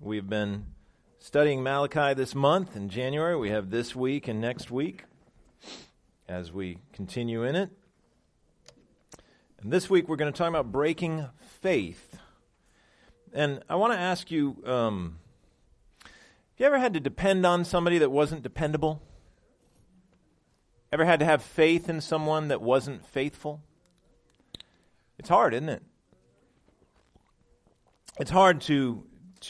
We've been studying Malachi this month in January. We have this week and next week as we continue in it. And this week we're going to talk about breaking faith. And I want to ask you, have you ever had to depend on somebody that wasn't dependable? Ever had to have faith in someone that wasn't faithful? It's hard, isn't it? It's hard to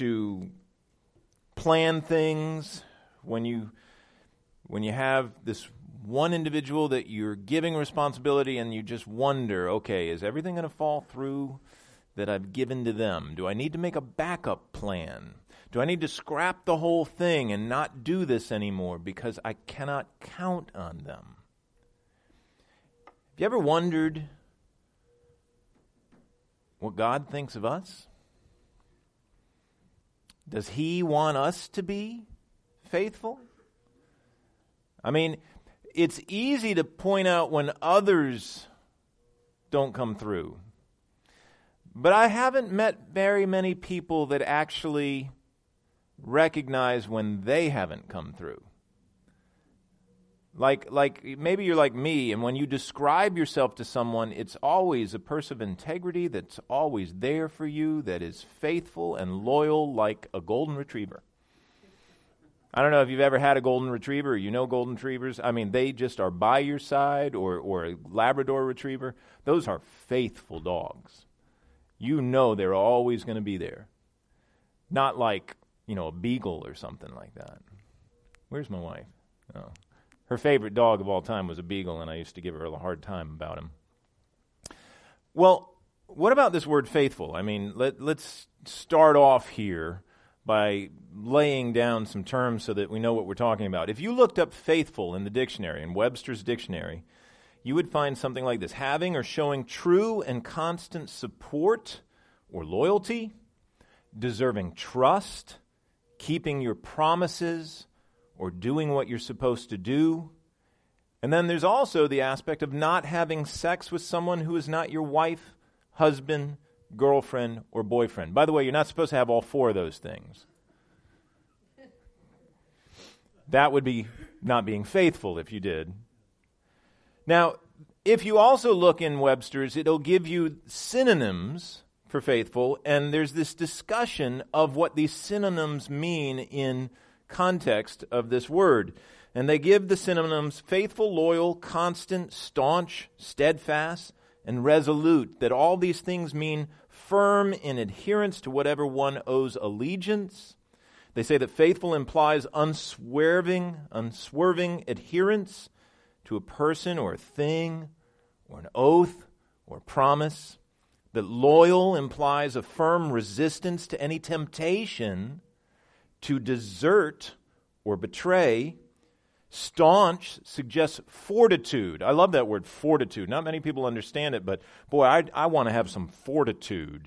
plan things when you have this one individual that you're giving responsibility and you just wonder, okay, is everything going to fall through that I've given to them? Do I need to make a backup plan? Do I need to scrap the whole thing and not do this anymore because I cannot count on them? Have you ever wondered what God thinks of us? Does He want us to be faithful? I mean, it's easy to point out when others don't come through. But I haven't met very many people that actually recognize when they haven't come through. Like maybe you're like me, and when you describe yourself to someone, it's always a person of integrity that's always there for you, that is faithful and loyal like a golden retriever. I don't know if you've ever had a golden retriever or you know golden retrievers. I mean, they just are by your side, or a Labrador retriever. Those are faithful dogs. You know they're always going to be there. Not like, a beagle or something like that. Where's my wife? Oh. Her favorite dog of all time was a beagle, and I used to give her a hard time about him. Well, what about this word faithful? I mean, let's start off here by laying down some terms so that we know what we're talking about. If you looked up faithful in the dictionary, in Webster's dictionary, you would find something like this: having or showing true and constant support or loyalty, deserving trust, keeping your promises, or doing what you're supposed to do. And then there's also the aspect of not having sex with someone who is not your wife, husband, girlfriend, or boyfriend. By the way, you're not supposed to have all four of those things. That would be not being faithful if you did. Now, if you also look in Webster's, it'll give you synonyms for faithful, and there's this discussion of what these synonyms mean in context of this word. And they give the synonyms faithful, loyal, constant, staunch, steadfast, and resolute, that all these things mean firm in adherence to whatever one owes allegiance. They say that faithful implies unswerving adherence to a person or a thing or an oath or promise. That loyal implies a firm resistance to any temptation to desert or betray. Staunch suggests fortitude. I love that word, fortitude. Not many people understand it, but boy, I want to have some fortitude.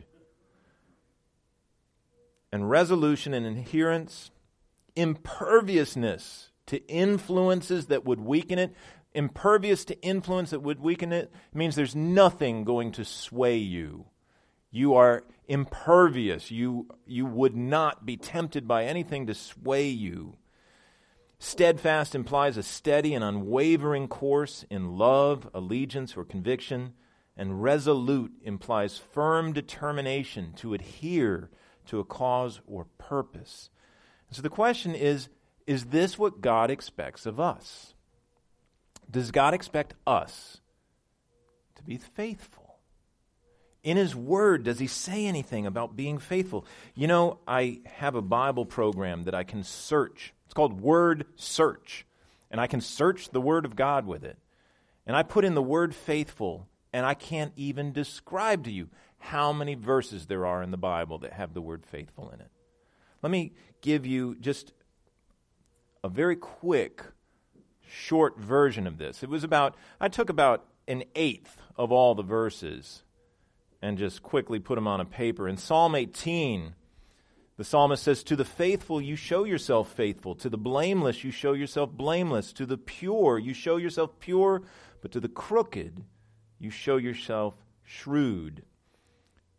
And resolution and adherence. Imperviousness to influences that would weaken it. Impervious to influence that would weaken it means there's nothing going to sway you. You are impervious. You would not be tempted by anything to sway you. Steadfast implies a steady and unwavering course in love, allegiance, or conviction. And resolute implies firm determination to adhere to a cause or purpose. So the question is this what God expects of us? Does God expect us to be faithful? In His Word, does He say anything about being faithful? I have a Bible program that I can search. It's called Word Search. And I can search the Word of God with it. And I put in the word faithful, and I can't even describe to you how many verses there are in the Bible that have the word faithful in it. Let me give you just a very quick, short version of this. I took about an eighth of all the verses and just quickly put them on a paper. In Psalm 18, the psalmist says, "To the faithful you show yourself faithful. To the blameless you show yourself blameless. To the pure you show yourself pure. But to the crooked you show yourself shrewd."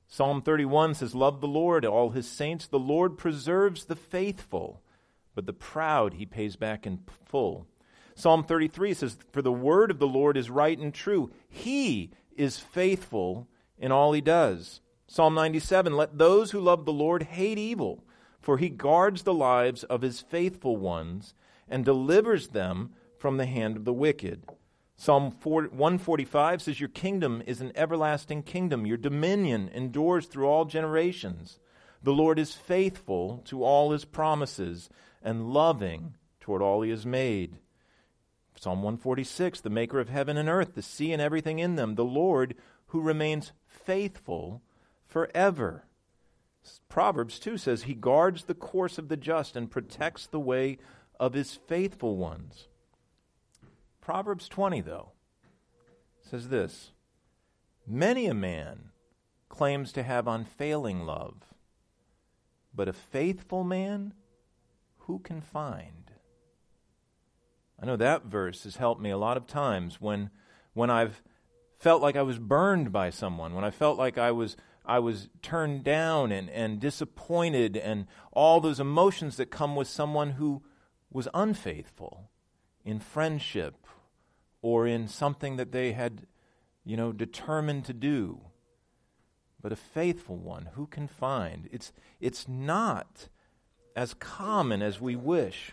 Psalm 31 says, love the Lord, all his saints. The Lord preserves the faithful, but the proud he pays back in full. Psalm 33 says, for the word of the Lord is right and true. He is faithful in all he does. Psalm 97, let those who love the Lord hate evil, for he guards the lives of his faithful ones and delivers them from the hand of the wicked. Psalm 145 says, your kingdom is an everlasting kingdom. Your dominion endures through all generations. The Lord is faithful to all his promises and loving toward all he has made. Psalm 146, the maker of heaven and earth, the sea and everything in them, the Lord who remains faithful forever. Proverbs 2 says, he guards the course of the just and protects the way of his faithful ones. Proverbs 20, though, says this, many a man claims to have unfailing love, but a faithful man, who can find? I know that verse has helped me a lot of times when I've felt like I was burned by someone, when I felt like I was turned down and disappointed, and all those emotions that come with someone who was unfaithful in friendship or in something that they had, determined to do. But a faithful one, who can find? It's not as common as we wish.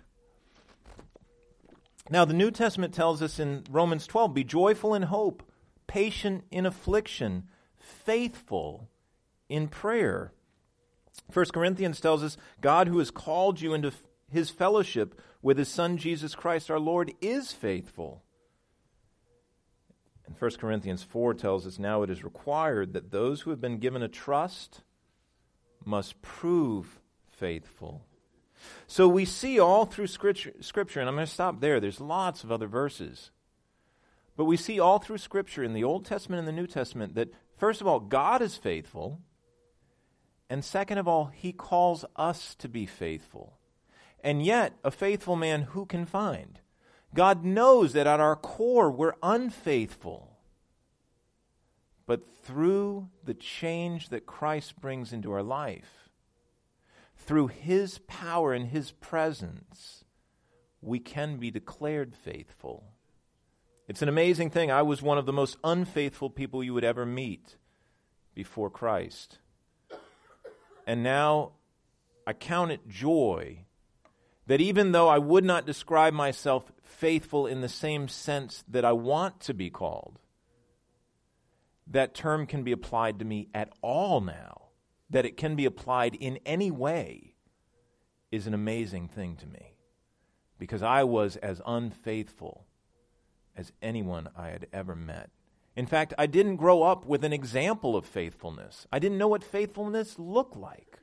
Now, the New Testament tells us in Romans 12, be joyful in hope, patient in affliction, faithful in prayer. 1 Corinthians tells us, God who has called you into his fellowship with his Son Jesus Christ our Lord is faithful. And 1 Corinthians 4 tells us, now it is required that those who have been given a trust must prove faithful. So we see all through Scripture, and I'm going to stop there. There's lots of other verses. But we see all through Scripture in the Old Testament and the New Testament that, first of all, God is faithful. And second of all, he calls us to be faithful. And yet, a faithful man who can find? God knows that at our core we're unfaithful. But through the change that Christ brings into our life, through his power and his presence, we can be declared faithful. It's an amazing thing. I was one of the most unfaithful people you would ever meet before Christ. And now I count it joy that even though I would not describe myself faithful in the same sense that I want to be called, that term can be applied to me at all now. That it can be applied in any way is an amazing thing to me, because I was as unfaithful as anyone I had ever met. In fact, I didn't grow up with an example of faithfulness. I didn't know what faithfulness looked like.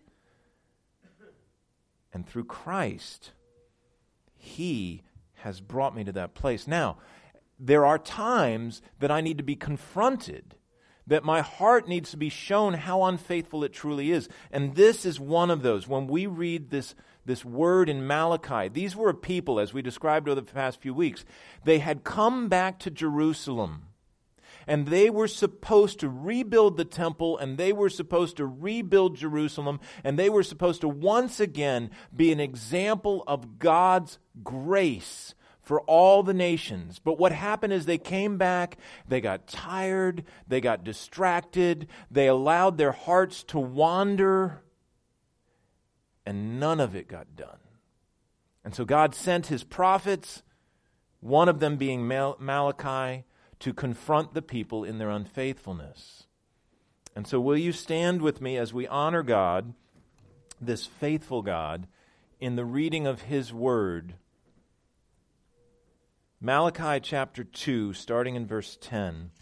And through Christ, he has brought me to that place. Now, there are times that I need to be confronted, that my heart needs to be shown how unfaithful it truly is. And this is one of those. When we read this word in Malachi, these were a people, as we described over the past few weeks, they had come back to Jerusalem. And they were supposed to rebuild the temple, and they were supposed to rebuild Jerusalem, and they were supposed to once again be an example of God's grace for all the nations. But what happened is they came back, they got tired, they got distracted, they allowed their hearts to wander, and none of it got done. And so God sent his prophets, one of them being Malachi, to confront the people in their unfaithfulness. And so will you stand with me as we honor God, this faithful God, in the reading of his word? Malachi chapter 2, starting in verse 10.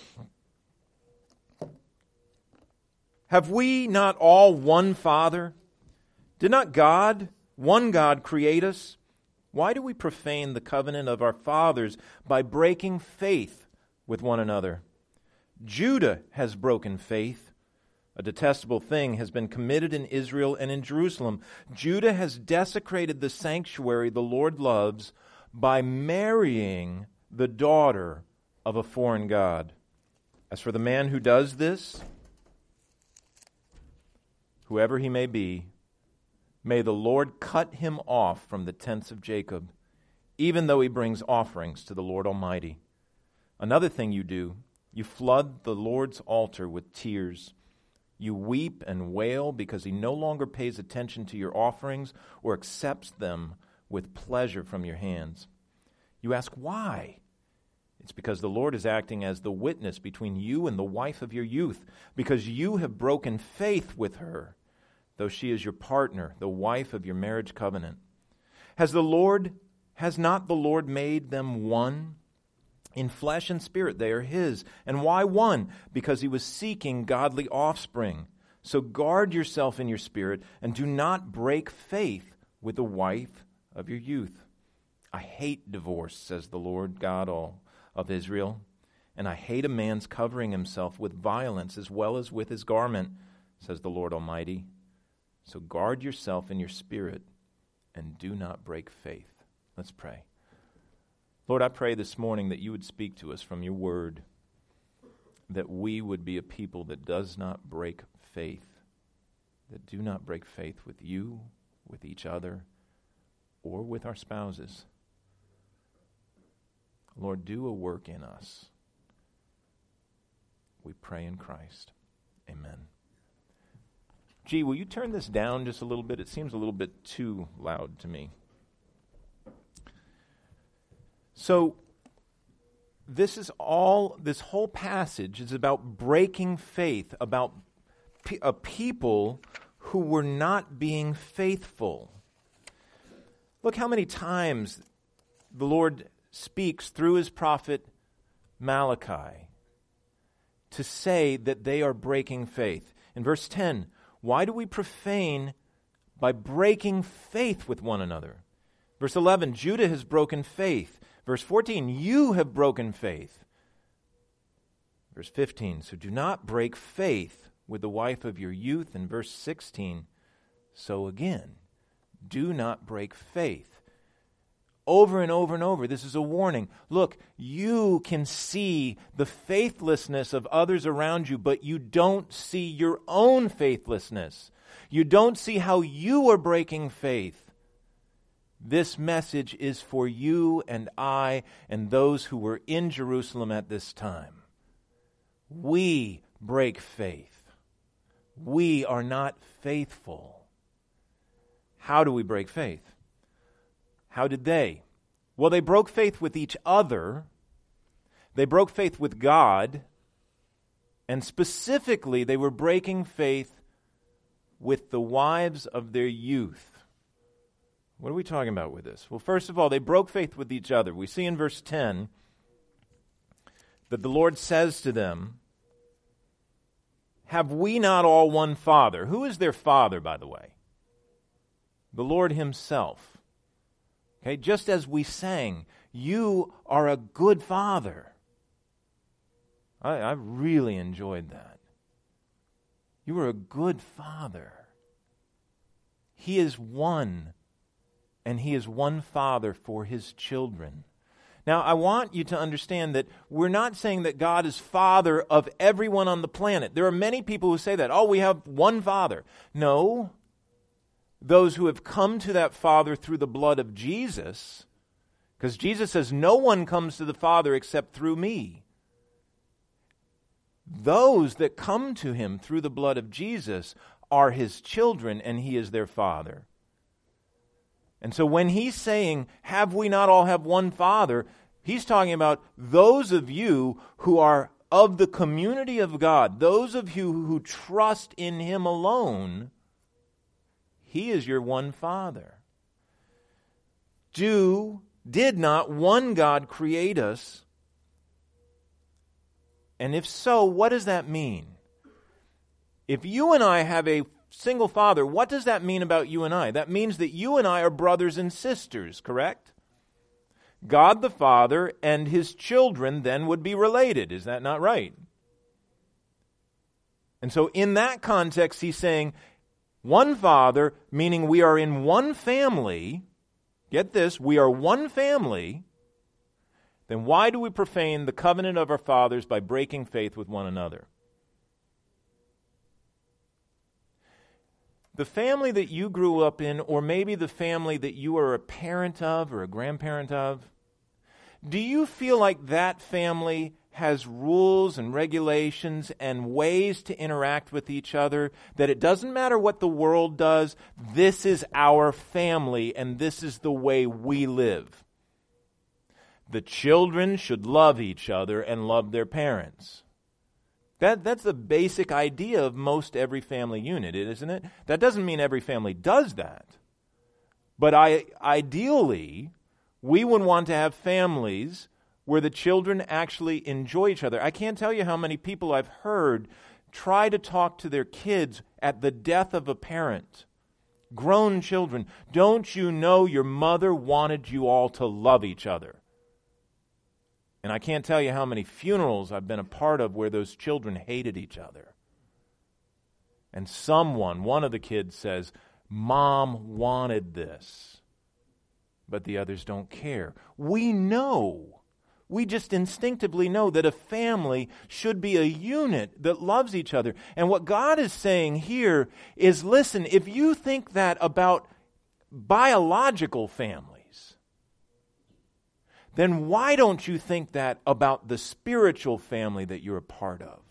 Have we not all one Father? Did not God, one God, create us? Why do we profane the covenant of our fathers by breaking faith with one another? Judah has broken faith. A detestable thing has been committed in Israel and in Jerusalem. Judah has desecrated the sanctuary the Lord loves by marrying the daughter of a foreign god. As for the man who does this, whoever he may be, may the Lord cut him off from the tents of Jacob, even though he brings offerings to the Lord Almighty. Another thing you do, you flood the Lord's altar with tears. You weep and wail because he no longer pays attention to your offerings or accepts them with pleasure from your hands. You ask, why? It's because the Lord is acting as the witness between you and the wife of your youth, because you have broken faith with her, though she is your partner, the wife of your marriage covenant. Has not the Lord made them one? In flesh and spirit they are his. And why one? Because he was seeking godly offspring. So guard yourself in your spirit, and do not break faith with the wife of your youth. I hate divorce, says the Lord God of Israel, and I hate a man's covering himself with violence as well as with his garment, says the Lord Almighty. So guard yourself in your spirit, and do not break faith. Let's pray. Lord, I pray this morning that you would speak to us from your word, that we would be a people that does not break faith, that do not break faith with you, with each other, or with our spouses. Lord, do a work in us. We pray in Christ. Amen. Gee, will you turn this down just a little bit? It seems a little bit too loud to me. So, this whole passage is about breaking faith, about a people who were not being faithful. Look how many times the Lord speaks through his prophet Malachi to say that they are breaking faith. In verse 10, why do we profane by breaking faith with one another? Verse 11, Judah has broken faith. Verse 14, you have broken faith. Verse 15, so do not break faith with the wife of your youth. And verse 16, so again, do not break faith. Over and over and over, this is a warning. Look, you can see the faithlessness of others around you, but you don't see your own faithlessness. You don't see how you are breaking faith. This message is for you and I and those who were in Jerusalem at this time. We break faith. We are not faithful. How do we break faith? How did they? Well, they broke faith with each other. They broke faith with God. And specifically, they were breaking faith with the wives of their youth. What are we talking about with this? Well, first of all, they broke faith with each other. We see in verse 10 that the Lord says to them, have we not all one Father? Who is their Father, by the way? The Lord himself. Okay, just as we sang, you are a good Father. I really enjoyed that. You are a good Father. He is one, and he is one Father for his children. Now, I want you to understand that we're not saying that God is Father of everyone on the planet. There are many people who say that. Oh, we have one Father. No. Those who have come to that Father through the blood of Jesus, because Jesus says, no one comes to the Father except through me. Those that come to him through the blood of Jesus are his children, and he is their Father. And so when he's saying, have we not all have one Father, he's talking about those of you who are of the community of God, those of you who trust in him alone. He is your one Father. Did not one God create us? And if so, what does that mean? If you and I have a single Father, what does that mean about you and I? That means that you and I are brothers and sisters, correct? God the Father and his children then would be related. Is that not right? And so in that context, he's saying, one Father, meaning we are in one family. Get this, we are one family. Then why do we profane the covenant of our fathers by breaking faith with one another? the family that you grew up in, or maybe the family that you are a parent of or a grandparent of, do you feel like that family has rules and regulations and ways to interact with each other, that it doesn't matter what the world does, this is our family and this is the way we live? The children should love each other and love their parents. That's the basic idea of most every family unit, isn't it? That doesn't mean every family does that. But ideally, we would want to have families where the children actually enjoy each other. I can't tell you how many people I've heard try to talk to their kids at the death of a parent. Grown children, don't you know your mother wanted you all to love each other? And I can't tell you how many funerals I've been a part of where those children hated each other. And one of the kids says, Mom wanted this, but the others don't care. We just instinctively know that a family should be a unit that loves each other. And what God is saying here is, listen, if you think that about biological families, then why don't you think that about the spiritual family that you're a part of?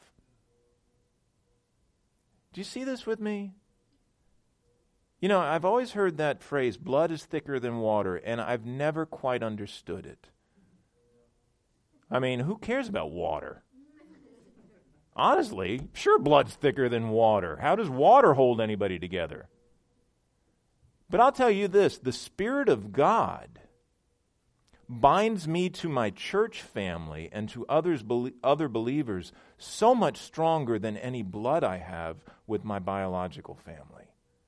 Do you see this with me? You know, I've always heard that phrase, blood is thicker than water, and I've never quite understood it. I mean, who cares about water? Honestly, sure, blood's thicker than water. How does water hold anybody together? But I'll tell you this, the Spirit of God binds me to my church family and to other believers so much stronger than any blood I have with my biological family.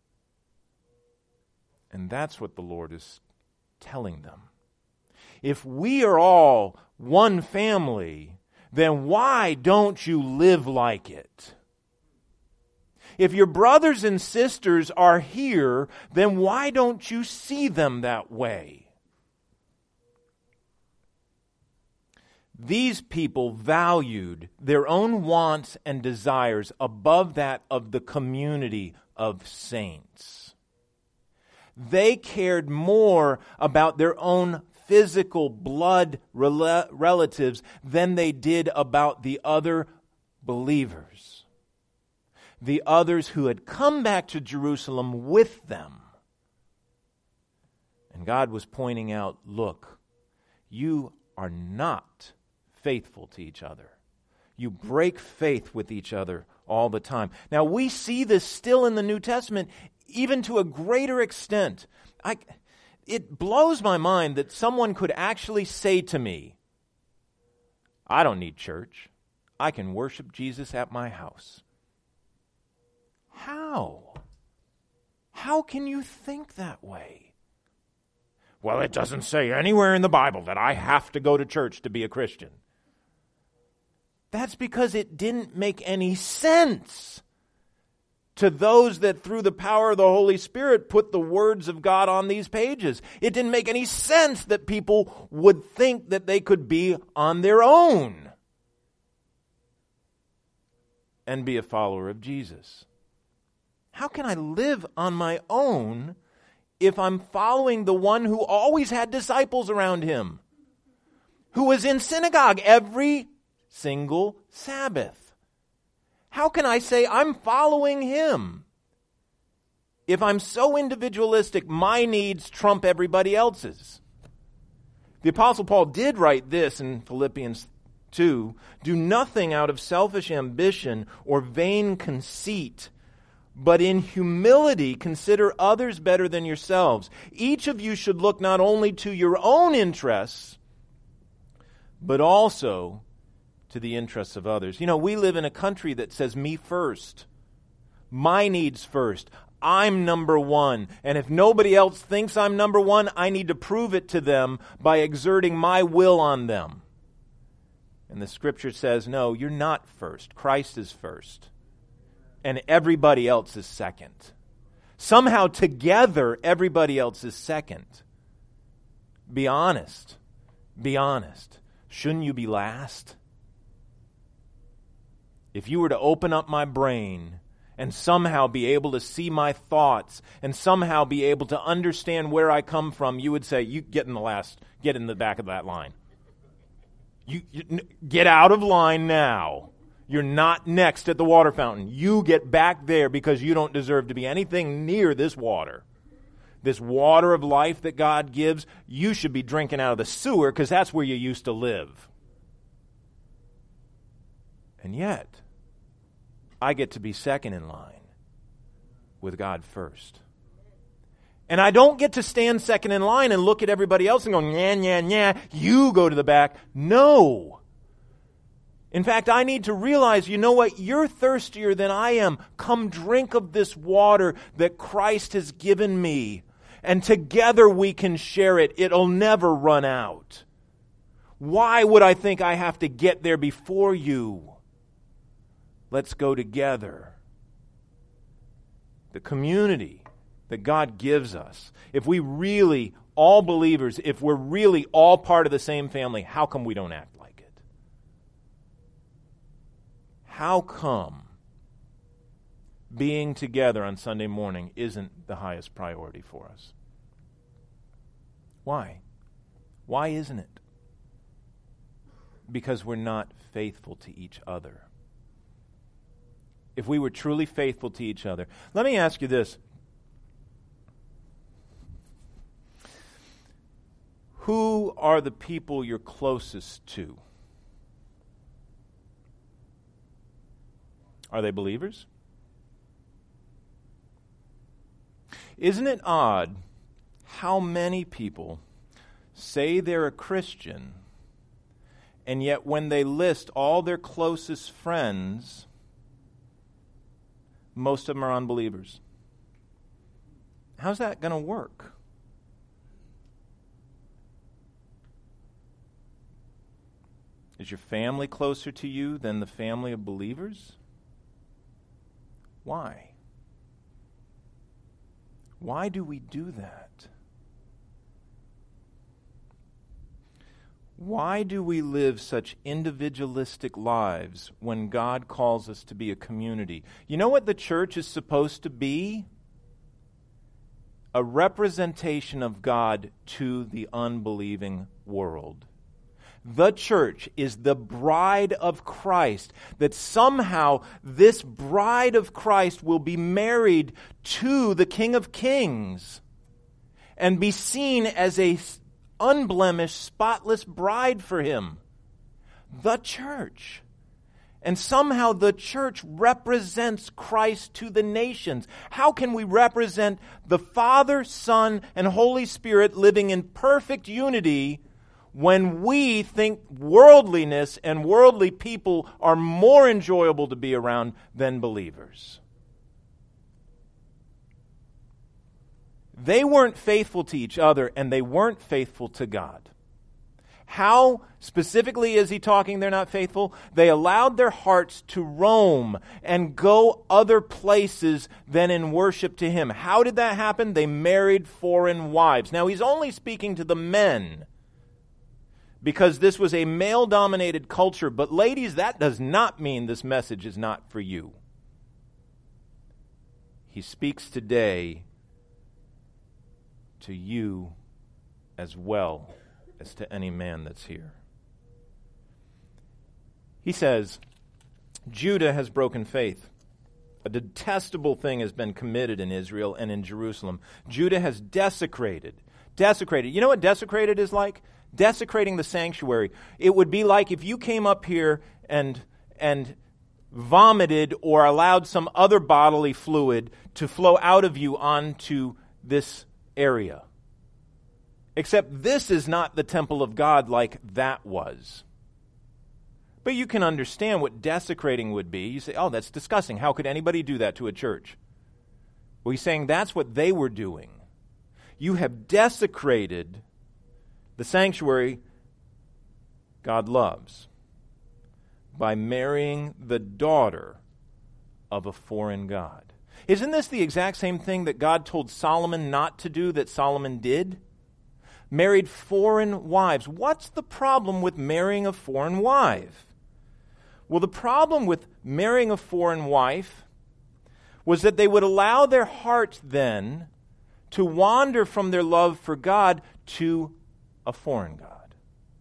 And that's what the Lord is telling them. If we are all one family, then why don't you live like it? If your brothers and sisters are here, then why don't you see them that way? These people valued their own wants and desires above that of the community of saints. They cared more about their own physical blood relatives than they did about the other believers, the others who had come back to Jerusalem with them. And God was pointing out, look, you are not faithful to each other. You break faith with each other all the time. Now, we see this still in the New Testament, even to a greater extent. It blows my mind that someone could actually say to me, I don't need church. I can worship Jesus at my house. How? How can you think that way? Well, it doesn't say anywhere in the Bible that I have to go to church to be a Christian. That's because it didn't make any sense to those that through the power of the Holy Spirit put the words of God on these pages. It didn't make any sense that people would think that they could be on their own and be a follower of Jesus. How can I live on my own if I'm following the one who always had disciples around him, who was in synagogue every single Sabbath? How can I say I'm following him if I'm so individualistic, my needs trump everybody else's? The Apostle Paul did write this in Philippians 2, do nothing out of selfish ambition or vain conceit, but in humility consider others better than yourselves. Each of you should look not only to your own interests, but also to the interests of others. You know, we live in a country that says me first, my needs first. I'm number one. And if nobody else thinks I'm number one, I need to prove it to them by exerting my will on them. And the Scripture says, no, you're not first. Christ is first. And everybody else is second. Somehow together, everybody else is second. Be honest. Be honest. Shouldn't you be last? If you were to open up my brain and somehow be able to see my thoughts and somehow be able to understand where I come from, you would say, you get in the back of that line. You get out of line now. You're not next at the water fountain. You get back there because you don't deserve to be anything near this water. This water of life that God gives, you should be drinking out of the sewer because that's where you used to live. And yet, I get to be second in line with God first. And I don't get to stand second in line and look at everybody else and go, nah, nah, nah, you go to the back. No. In fact, I need to realize, you know what? You're thirstier than I am. Come drink of this water that Christ has given me. And together we can share it. It'll never run out. Why would I think I have to get there before you? Let's go together. The community that God gives us, if we really, all believers, if we're really all part of the same family, how come we don't act like it? How come being together on Sunday morning isn't the highest priority for us? Why? Why isn't it? Because we're not faithful to each other. If we were truly faithful to each other, let me ask you this. Who are the people you're closest to? Are they believers? Isn't it odd how many people say they're a Christian, and yet when they list all their closest friends, most of them are unbelievers? How's that going to work? Is your family closer to you than the family of believers? Why? Why do we do that? Why do we live such individualistic lives when God calls us to be a community? You know what the church is supposed to be? A representation of God to the unbelieving world. The church is the bride of Christ, that somehow this bride of Christ will be married to the King of Kings and be seen as a unblemished, spotless bride for him. The church. And somehow the church represents Christ to the nations. How can we represent the Father, Son, and Holy Spirit living in perfect unity when we think worldliness and worldly people are more enjoyable to be around than believers? They weren't faithful to each other, and they weren't faithful to God. How specifically is he talking they're not faithful? They allowed their hearts to roam and go other places than in worship to him. How did that happen? They married foreign wives. Now, he's only speaking to the men, because this was a male-dominated culture. But ladies, that does not mean this message is not for you. He speaks today to you as well as to any man that's here. He says, Judah has broken faith. A detestable thing has been committed in Israel and in Jerusalem. Judah has desecrated. You know what desecrated is like? Desecrating the sanctuary. It would be like if you came up here and vomited or allowed some other bodily fluid to flow out of you onto this area. Except this is not the temple of God like that was. But you can understand what desecrating would be. You say, oh, that's disgusting. How could anybody do that to a church? Well, he's saying that's what they were doing. You have desecrated the sanctuary God loves by marrying the daughter of a foreign god. Isn't this the exact same thing that God told Solomon not to do that Solomon did? Married foreign wives. What's the problem with marrying a foreign wife? Well, the problem with marrying a foreign wife was that they would allow their hearts then to wander from their love for God to a foreign god.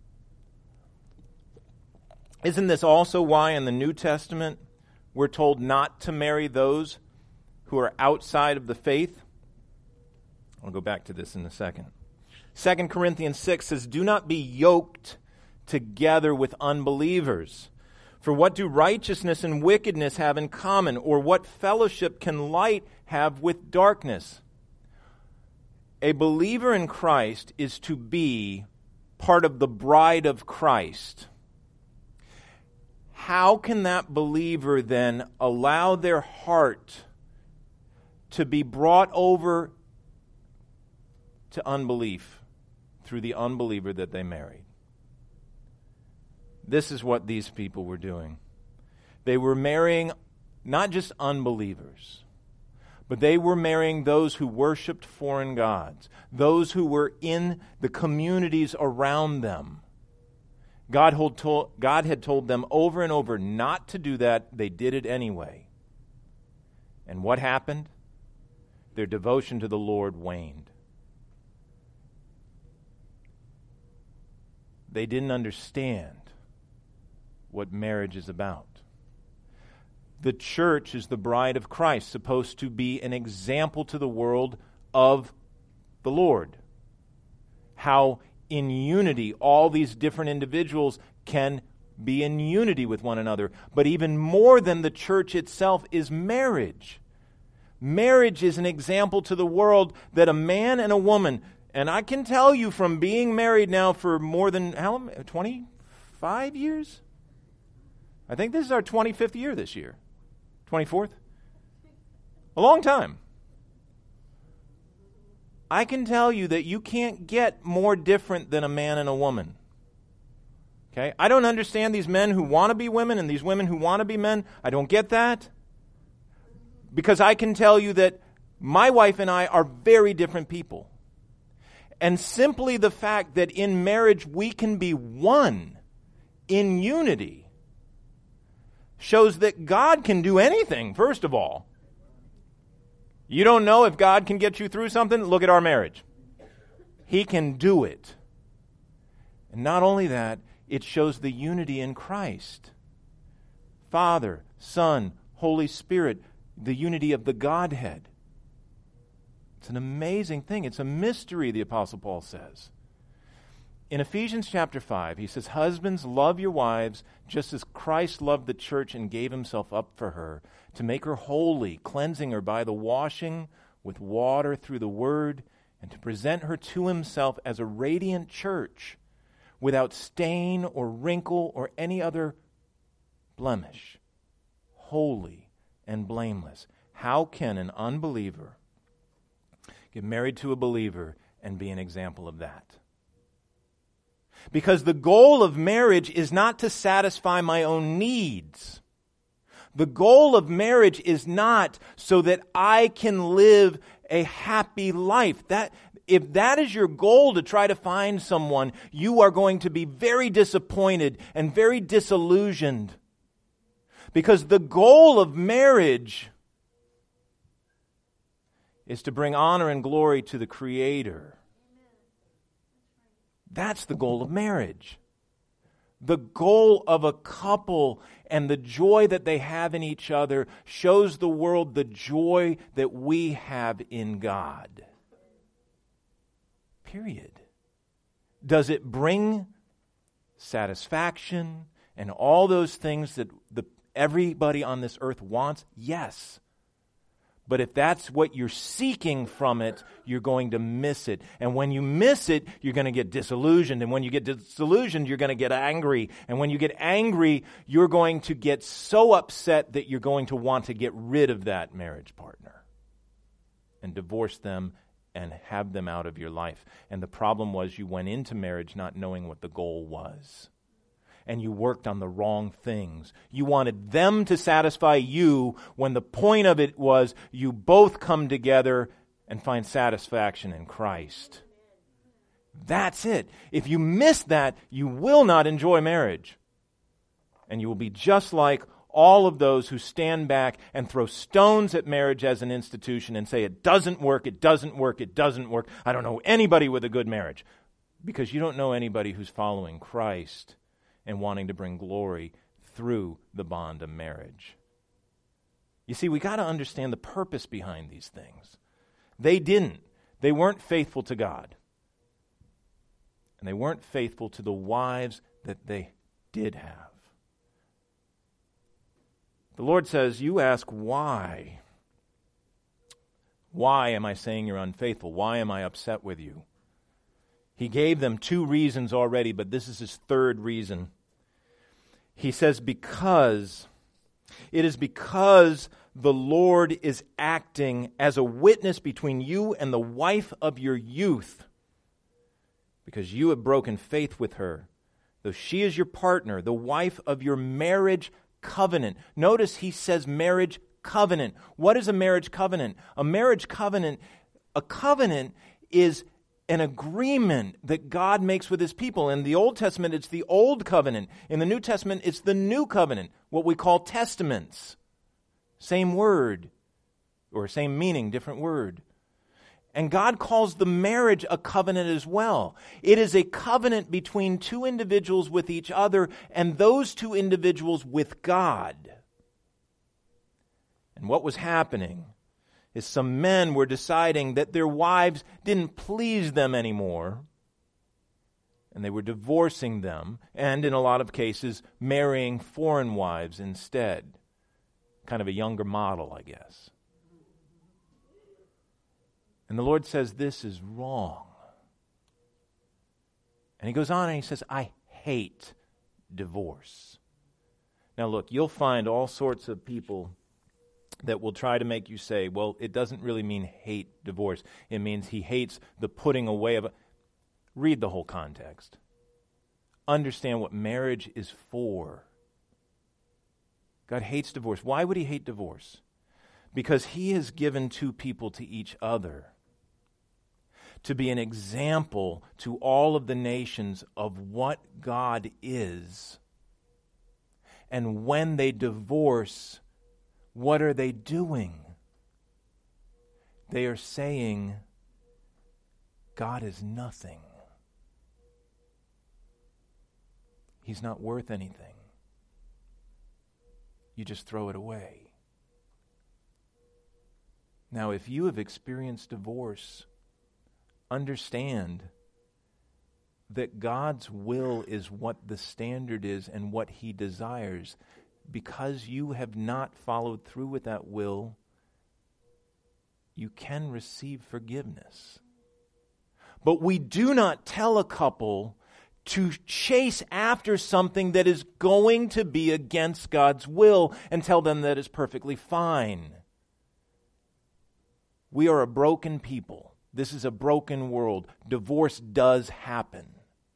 Isn't this also why in the New Testament we're told not to marry those who are outside of the faith? I'll go back to this in a second. 2 Corinthians 6 says, "Do not be yoked together with unbelievers. For what do righteousness and wickedness have in common? Or what fellowship can light have with darkness?" A believer in Christ is to be part of the bride of Christ. How can that believer then allow their heart to be brought over to unbelief through the unbeliever that they married? This is what these people were doing. They were marrying not just unbelievers, but they were marrying those who worshiped foreign gods, those who were in the communities around them. God had told them over and over not to do that. They did it anyway. And what happened? Their devotion to the Lord waned. They didn't understand what marriage is about. The church is the bride of Christ, supposed to be an example to the world of the Lord. How in unity all these different individuals can be in unity with one another. But even more than the church itself is marriage. Marriage is an example to the world that a man and a woman, and I can tell you from being married now for more than, 25 years? I think this is our 25th year this year. 24th? A long time. I can tell you that you can't get more different than a man and a woman. Okay? I don't understand these men who want to be women and these women who want to be men. I don't get that. Because I can tell you that my wife and I are very different people. And simply the fact that in marriage we can be one in unity shows that God can do anything, first of all. You don't know if God can get you through something? Look at our marriage. He can do it. And not only that, it shows the unity in Christ. Father, Son, Holy Spirit, the unity of the Godhead. It's an amazing thing. It's a mystery, the Apostle Paul says. In Ephesians chapter 5, he says, "Husbands, love your wives just as Christ loved the church and gave himself up for her, to make her holy, cleansing her by the washing with water through the word, and to present her to himself as a radiant church, without stain or wrinkle or any other blemish, holy and blameless." How can an unbeliever get married to a believer and be an example of that? Because the goal of marriage is not to satisfy my own needs. The goal of marriage is not so that I can live a happy life. If that is your goal, to try to find someone, you are going to be very disappointed and very disillusioned. Because the goal of marriage is to bring honor and glory to the Creator. That's the goal of marriage. The goal of a couple and the joy that they have in each other shows the world the joy that we have in God. Period. Does it bring satisfaction and all those things that everybody on this earth wants? Yes. But if that's what you're seeking from it, you're going to miss it. And when you miss it, you're going to get disillusioned. And when you get disillusioned, you're going to get angry. And when you get angry, you're going to get so upset that you're going to want to get rid of that marriage partner and divorce them and have them out of your life. And the problem was you went into marriage not knowing what the goal was. And you worked on the wrong things. You wanted them to satisfy you when the point of it was you both come together and find satisfaction in Christ. That's it. If you miss that, you will not enjoy marriage. And you will be just like all of those who stand back and throw stones at marriage as an institution and say it doesn't work, it doesn't work, it doesn't work. I don't know anybody with a good marriage. Because you don't know anybody who's following Christ and wanting to bring glory through the bond of marriage. You see, we got to understand the purpose behind these things. They didn't. They weren't faithful to God. And they weren't faithful to the wives that they did have. The Lord says, you ask why. Why am I saying you're unfaithful? Why am I upset with you? He gave them 2 reasons already, but this is his 3rd reason. He says, it is because the Lord is acting as a witness between you and the wife of your youth, because you have broken faith with her, though she is your partner, the wife of your marriage covenant. Notice he says marriage covenant. What is a marriage covenant? A marriage covenant, a covenant is an agreement that God makes with his people. In the Old Testament, it's the Old Covenant. In the New Testament, it's the New Covenant, what we call testaments. Same word, or same meaning, different word. And God calls the marriage a covenant as well. It is a covenant between 2 individuals with each other, and those 2 individuals with God. And what was happening is some men were deciding that their wives didn't please them anymore, and they were divorcing them, and in a lot of cases, marrying foreign wives instead. Kind of a younger model, I guess. And the Lord says, this is wrong. And he goes on and he says, I hate divorce. Now look, you'll find all sorts of people that will try to make you say, well, it doesn't really mean hate divorce. It means he hates the putting away of it. Read the whole context. Understand what marriage is for. God hates divorce. Why would he hate divorce? Because he has given 2 people to each other to be an example to all of the nations of what God is. And when they divorce, what are they doing? They are saying, God is nothing. He's not worth anything. You just throw it away. Now, if you have experienced divorce, understand that God's will is what the standard is and what he desires. Because you have not followed through with that will, you can receive forgiveness. But we do not tell a couple to chase after something that is going to be against God's will and tell them that it's perfectly fine. We are a broken people. This is a broken world. Divorce does happen.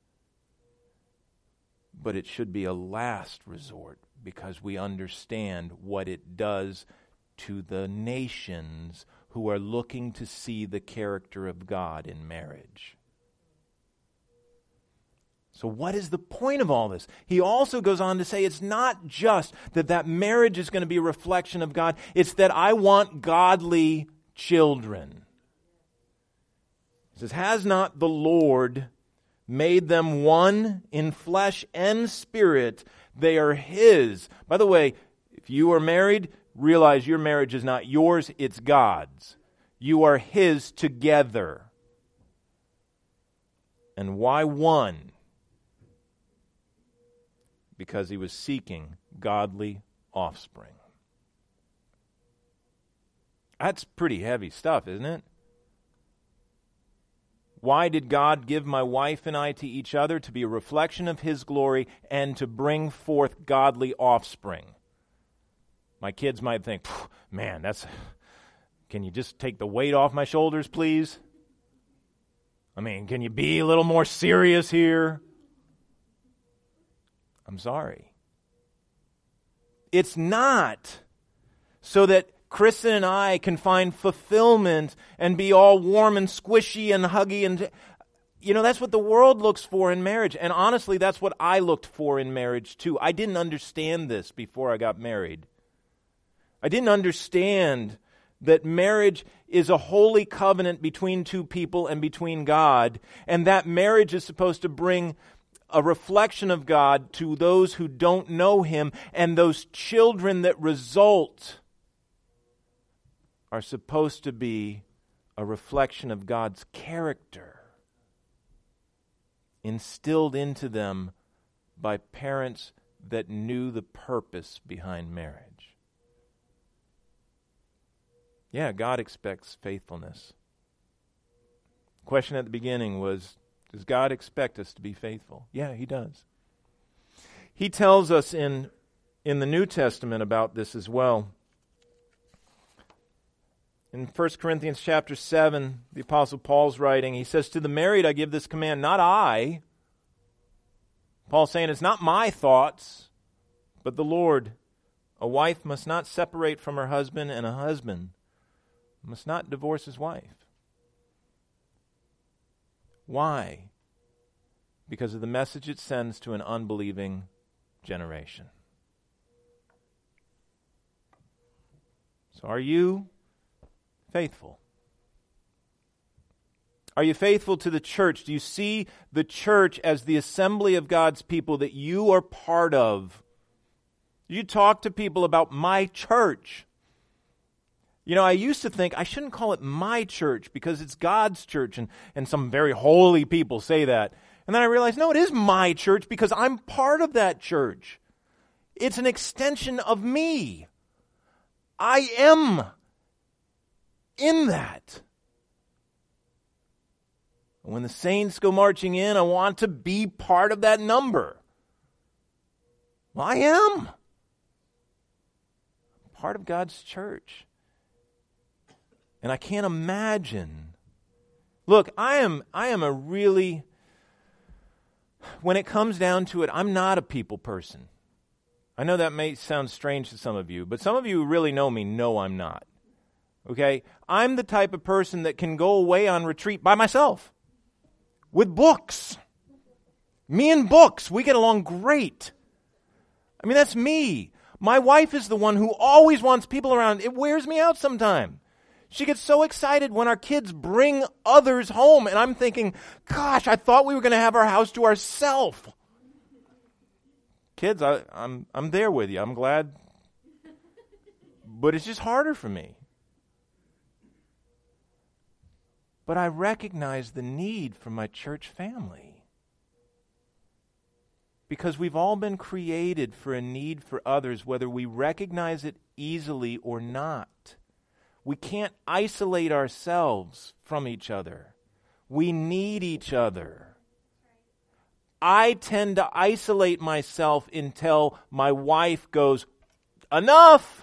But it should be a last resort because we understand what it does to the nations who are looking to see the character of God in marriage. So what is the point of all this? He also goes on to say it's not just that marriage is going to be a reflection of God. It's that I want godly children. He says, has not the Lord made them one in flesh and spirit? They are his. By the way, if you are married, realize your marriage is not yours, it's God's. You are his together. And why one? Because he was seeking godly offspring. That's pretty heavy stuff, isn't it? Why did God give my wife and I to each other? To be a reflection of his glory and to bring forth godly offspring. My kids might think, man, can you just take the weight off my shoulders, please? I mean, can you be a little more serious here? I'm sorry. It's not so that Kristen and I can find fulfillment and be all warm and squishy and huggy. And That's what the world looks for in marriage. And honestly, that's what I looked for in marriage too. I didn't understand this before I got married. I didn't understand that marriage is a holy covenant between two people and between God, and that marriage is supposed to bring a reflection of God to those who don't know Him, and those children that result are supposed to be a reflection of God's character, instilled into them by parents that knew the purpose behind marriage. Yeah, God expects faithfulness. The question at the beginning was, does God expect us to be faithful? Yeah, He does. He tells us in the New Testament about this as well. In 1 Corinthians chapter 7, the Apostle Paul's writing, he says, "To the married I give this command, not I." Paul's saying, it's not my thoughts, but the Lord. A wife must not separate from her husband, and a husband must not divorce his wife. Why? Because of the message it sends to an unbelieving generation. So are you faithful? Are you faithful to the church? Do you see the church as the assembly of God's people that you are part of? You talk to people about my church. I used to think I shouldn't call it my church because it's God's church, and some very holy people say that. And then I realized, no, it is my church because I'm part of that church. It's an extension of me. I am in that. When the saints go marching in, I want to be part of that number. Well, I am part of God's church. And I can't imagine. Look, I am a really, when it comes down to it, I'm not a people person. I know that may sound strange to some of you, but some of you who really know me know I'm not. Okay? I'm the type of person that can go away on retreat by myself with books. Me and books, we get along great. I mean, that's me. My wife is the one who always wants people around. It wears me out sometimes. She gets so excited when our kids bring others home, and I'm thinking, gosh, I thought we were going to have our house to ourselves. Kids, I'm there with you. I'm glad. But it's just harder for me. But I recognize the need for my church family. Because we've all been created for a need for others, whether we recognize it easily or not. We can't isolate ourselves from each other. We need each other. I tend to isolate myself until my wife goes, enough!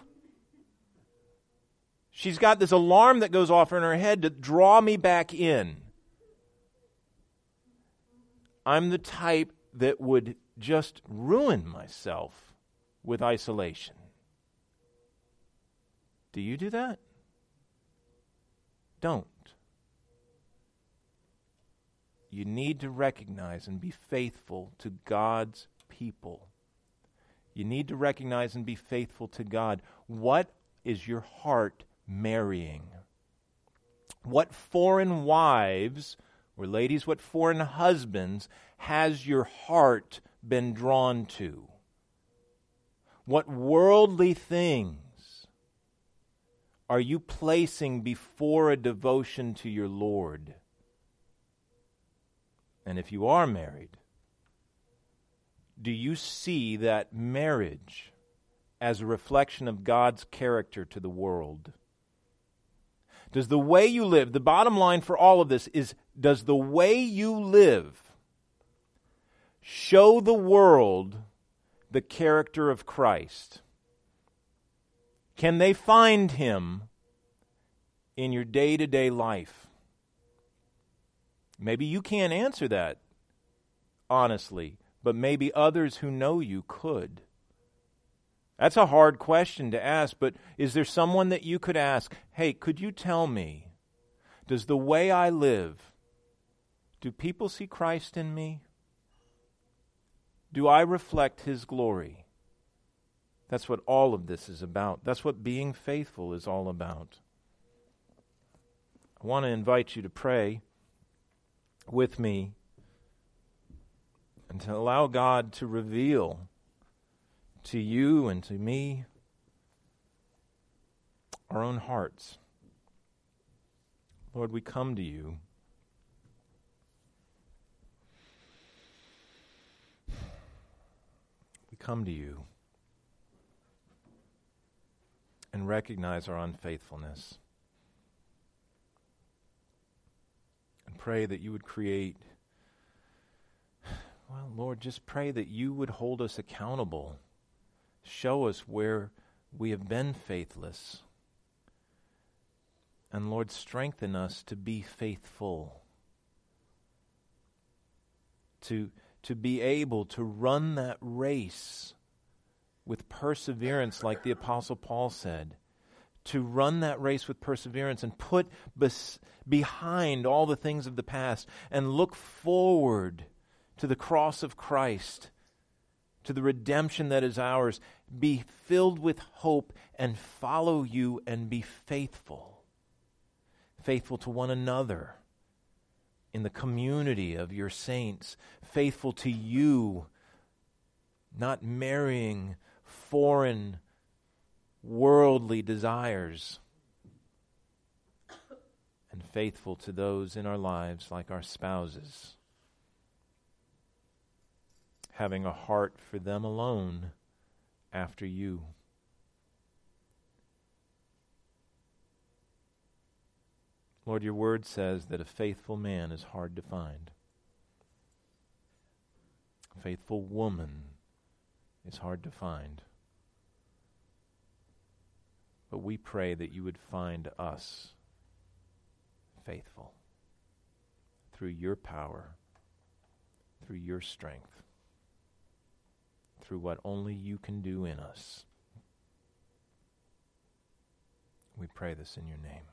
She's got this alarm that goes off in her head to draw me back in. I'm the type that would just ruin myself with isolation. Do you do that? Don't. You need to recognize and be faithful to God's people. You need to recognize and be faithful to God. What is your heart marrying? What foreign wives, or ladies, what foreign husbands has your heart been drawn to? What worldly things are you placing before a devotion to your Lord? And if you are married, do you see that marriage as a reflection of God's character to the world? Does the way you live, the bottom line for all of this is, does the way you live show the world the character of Christ? Can they find Him in your day-to-day life? Maybe you can't answer that honestly, but maybe others who know you could. That's a hard question to ask, but is there someone that you could ask, hey, could you tell me, does the way I live, Do people see Christ in me? Do I reflect His glory? That's what all of this is about. That's what being faithful is all about. I want to invite you to pray with me and to allow God to reveal to you and to me our own hearts. Lord, we come to you. We come to you and recognize our unfaithfulness and pray that you would create, well, Lord, just pray that you would hold us accountable. Show us where we have been faithless. And Lord, strengthen us to be faithful, to be able to run that race with perseverance, like the Apostle Paul said, to run that race with perseverance and put behind all the things of the past and look forward to the cross of Christ, to the redemption that is ours. Be filled with hope and follow you and be faithful. Faithful to one another in the community of your saints. Faithful to you, not marrying foreign, worldly desires. And faithful to those in our lives like our spouses. Having a heart for them alone after you. Lord, your word says that a faithful man is hard to find. A faithful woman is hard to find. But we pray that you would find us faithful through your power, through your strength, through what only you can do in us. We pray this in your name.